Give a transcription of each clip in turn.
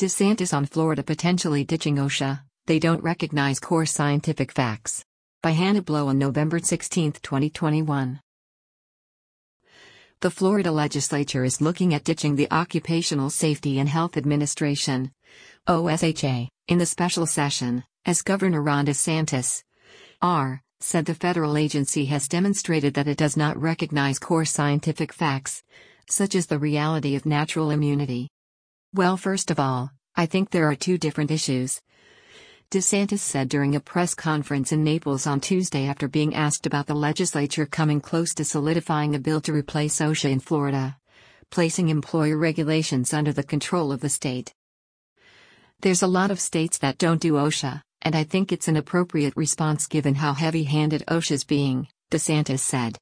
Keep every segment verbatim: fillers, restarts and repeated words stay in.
DeSantis on Florida potentially ditching OSHA, they don't recognize core scientific facts. By Hannah Blow on November sixteenth, twenty twenty-one. The Florida legislature is looking at ditching the Occupational Safety and Health Administration, O S H A, in the special session, as Governor Ron DeSantis R. said the federal agency has demonstrated that it does not recognize core scientific facts, such as the reality of natural immunity. Well, first of all, I think there are two different issues, DeSantis said during a press conference in Naples on Tuesday after being asked about the legislature coming close to solidifying a bill to replace OSHA in Florida, placing employer regulations under the control of the state. There's a lot of states that don't do OSHA, and I think it's an appropriate response given how heavy-handed OSHA's being, DeSantis said.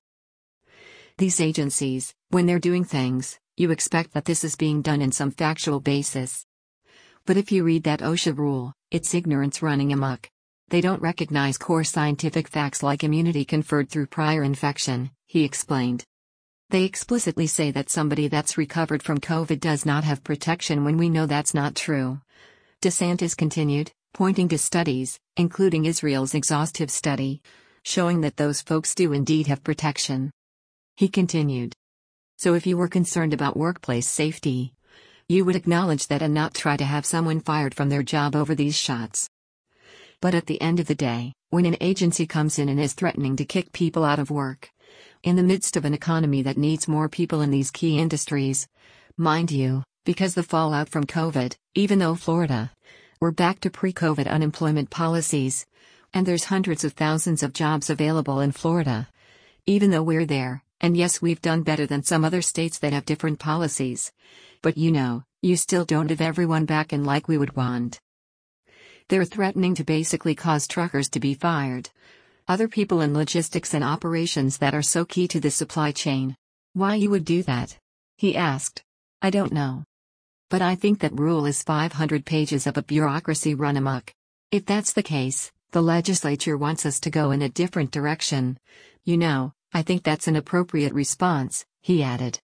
These agencies, when they're doing things, you expect that this is being done in some factual basis. But if you read that OSHA rule, it's ignorance running amok. They don't recognize core scientific facts like immunity conferred through prior infection, he explained. They explicitly say that somebody that's recovered from COVID does not have protection when we know that's not true. DeSantis continued, pointing to studies, including Israel's exhaustive study, showing that those folks do indeed have protection. He continued. So if you were concerned about workplace safety, you would acknowledge that and not try to have someone fired from their job over these shots. But at the end of the day, when an agency comes in and is threatening to kick people out of work, in the midst of an economy that needs more people in these key industries, mind you, because the fallout from COVID, even though Florida, we're back to pre-COVID unemployment policies, and there's hundreds of thousands of jobs available in Florida, even though we're there, and yes, we've done better than some other states that have different policies. But you know, you still don't have everyone back in like we would want. They're threatening to basically cause truckers to be fired. Other people in logistics and operations that are so key to the supply chain. Why you would do that? He asked. I don't know. But I think that rule is five hundred pages of a bureaucracy run amok. If that's the case, the legislature wants us to go in a different direction. You know, I think that's an appropriate response, he added.